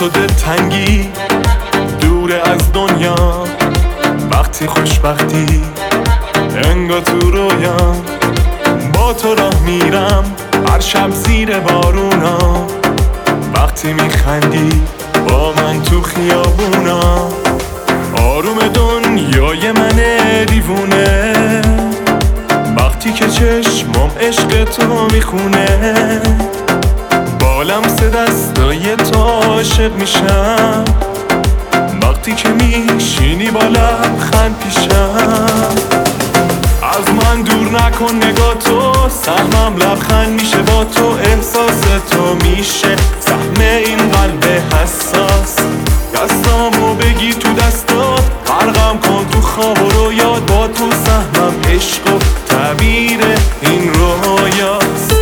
تو دلتنگی دور از دنیا، وقتی خوشبختی انگار تو رویام. با تو راه میرم هر شب زیر بارونا، وقتی میخندی با من تو خیابونا. آروم دنیای من دیوونه، وقتی که چشمام عشق تو میخونه. با لمس دستای تو عاشق میشم، وقتی که میشینی با لبخند پیشم. از من دور نکن نگاه تو، سهمم لبخند میشه با تو. احساس تو میشه سهم این قلب حساس. دستامو بگی تو دستات، غرقم کن تو خواب و رویات. با تو سهمم عشق و تعبیر این رویاست.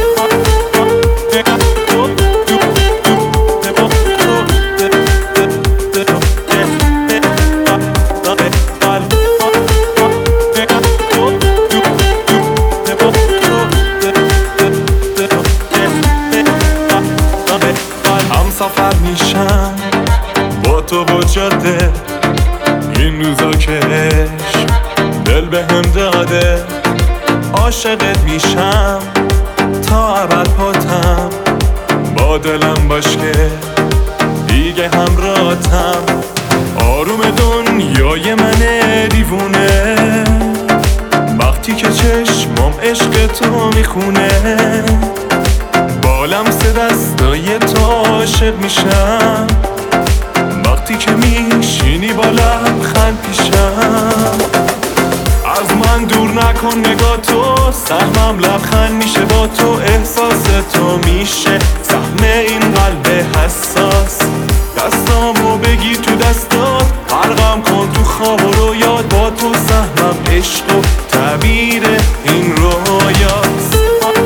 سفر میشم با تو با جاده، این روزا که عشق دل به هم داده. عاشقت میشم تا ابد پاتم، با دلم باش که دیگه همراهتم. آروم دنیای من دیوونه، وقتی که چشمام عشق تو میخونه. با لمس دستای تو عاشق میشم، وقتی که میشینی با لبخند پیشم. از من دور نکن نگاه تو، سهمم لبخند میشه با تو. احساس تو میشه سهم این قلب حساس. دستامو بگی تو دستات، غرقم کن تو خواب و رویات. با تو سهمم عشق و تعبیر این رویاست.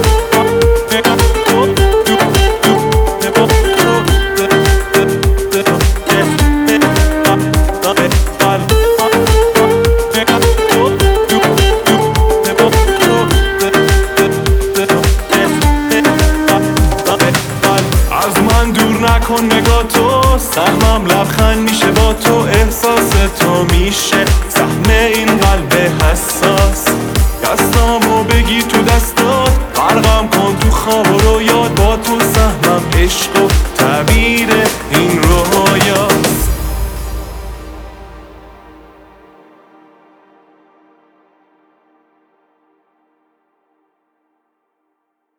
کن نگاه تو، سهمم لبخند میشه با تو. احساس تو میشه سهم این قلب حساس. دستامو بگی تو دستات، غرقم کن تو خواب و رویات. با تو سهمم عشق و تعبیر